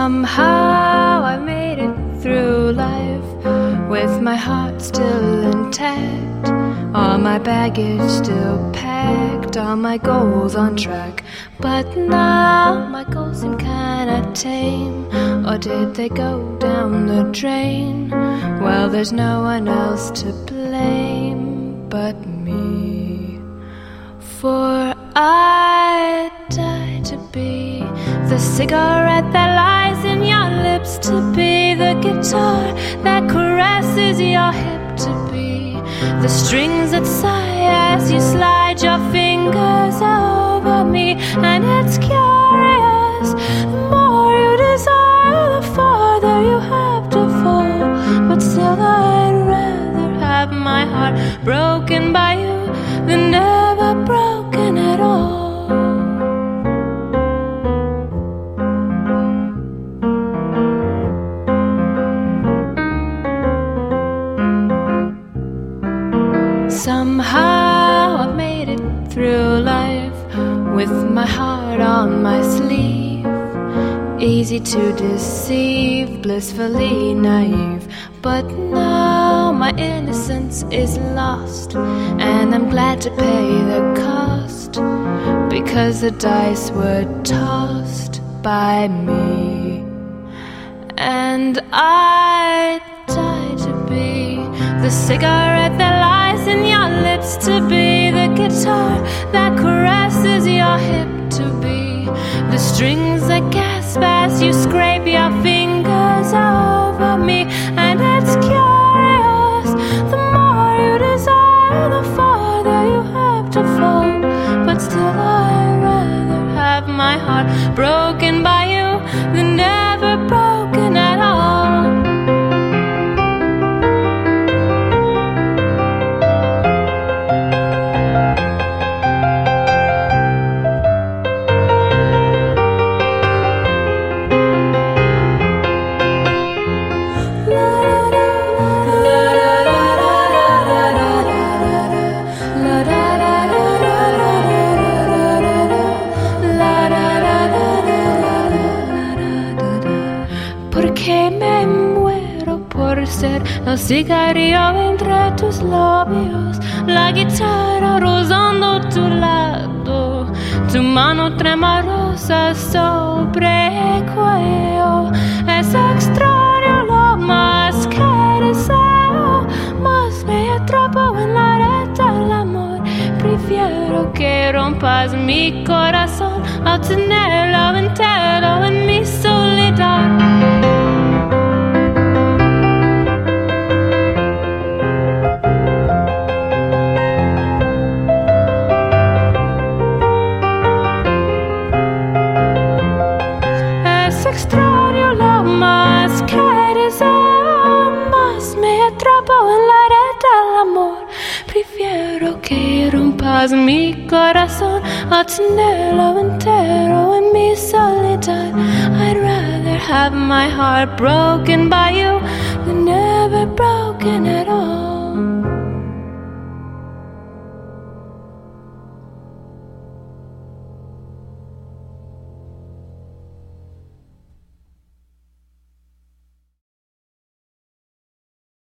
Somehow I made it through life with my heart still intact, all my baggage still packed, all my goals on track. But now my goals seem kinda tame, or did they go down the drain? Well, there's no one else to blame but me, for I died to be the cigarette that lies in your lips, to be the guitar that caresses your hip, to be the strings that sigh as you slide your fingers over me. And it's curious, the more you desire, the farther you have to fall. But still I'd rather have my heart broken by you than never broken at all. Somehow I've made it through life with my heart on my sleeve, easy to deceive, blissfully naive. But now my innocence is lost, and I'm glad to pay the cost, because the dice were tossed by me. And I died to be the cigarette that lies in your lips, to be the guitar that caresses your hip, to be the strings that gasp as you scrape your fingers over me. And it's curious, the more you desire, the farther you have to fall. But still I'd rather have my heart broken by you than never broken at all. El cigarrillo entre tus labios, la guitarra rozando tu lado, tu mano tremorosa sobre el cuello. Es extraño lo más que deseo, más me atrapo en la red del amor. Prefiero que rompas mi corazón al tenerlo entero en mi soledad. Extraño lo más que deseo, más me atrapo en la red del amor. Prefiero que rompas mi corazón a tenerlo entero en mi soledad. I'd rather have my heart broken by you